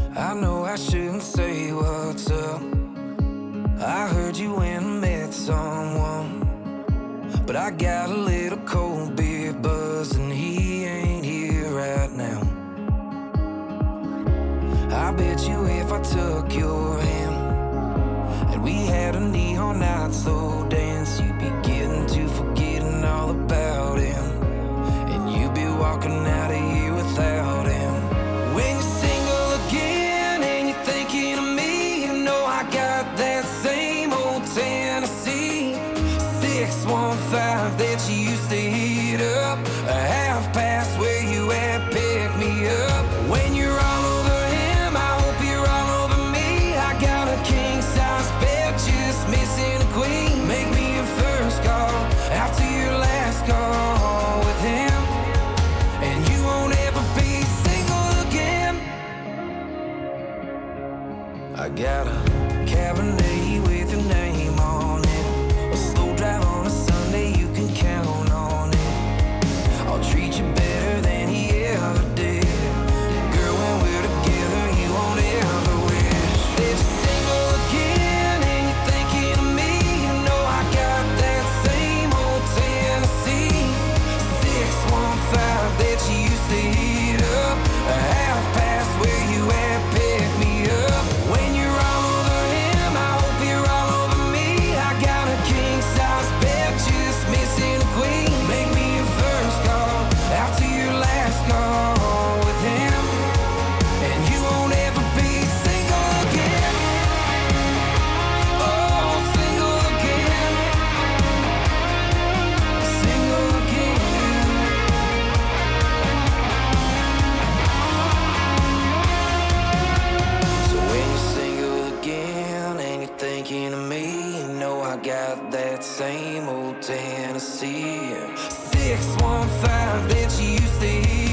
I know I shouldn't say what's up. I heard you went and met someone, but I got a little cold beer buzz and he ain't here right now. I bet you if I took your hand and we had a neon night slow dance, you'd be getting to forgetting all about him, and you'd be walking out of here without him. When you're single again and you're thinking of me, you know I got that same old Tennessee 615 that you used to heat up, a half past where you at, pick me up. When you're all over him, I hope you're all over me. I got a king-size bed, just missing a queen. Make me your first call after your last call with him, and you won't ever be single again. I got a Cabernet with your name on it, a slow drive on a Sunday, you can count on it. I'll treat you better than he ever did. Girl, when we're together, you won't ever wish that you're single again and you're thinking of me. You know I got that same old Tennessee 615 that you used to heat up, a half past where you at, pick me up. When you're all over him, I hope you're all over me. I got a king-size bed, just missing a queen. Make me your first call after your last call with him, and you won't ever be single again. Oh, single again. Single again. So when you're single again and you're thinking of me, you know I got that same old Tennessee 615 that you used to hear.